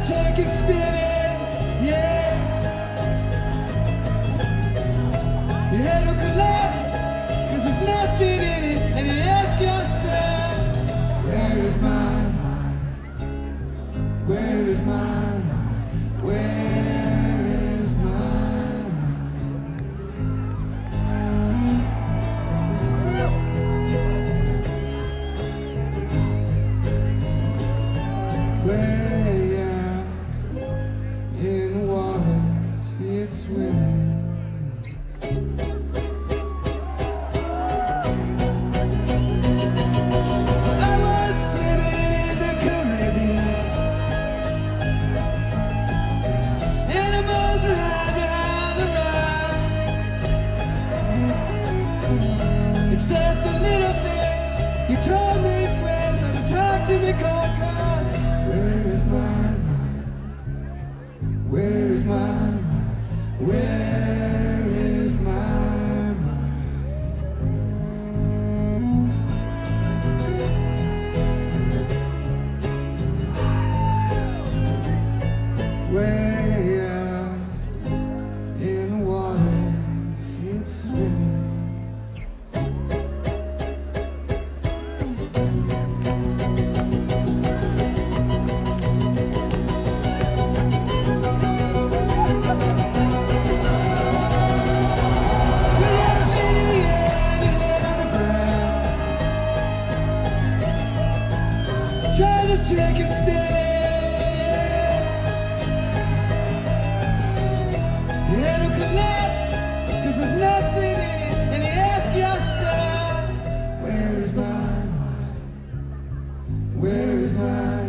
take it spinning, yeah. Your head will collapse, 'cause there's nothing in it. And you ask yourself, where is my mind? Where is my mind? Where is my mind? Way out in the water, see it swimming. I was swimming in the Caribbean. Animals are hiding behind the rock, except the little fish. He told me he swears how to talk to me cold. Where is my mind? Where is my mind? Where is my mind? Way out in the water, see it swimming. Try this trick instead. Your head will collapse, 'cause there's nothing in it. And you ask yourself, where is my mind? Where is my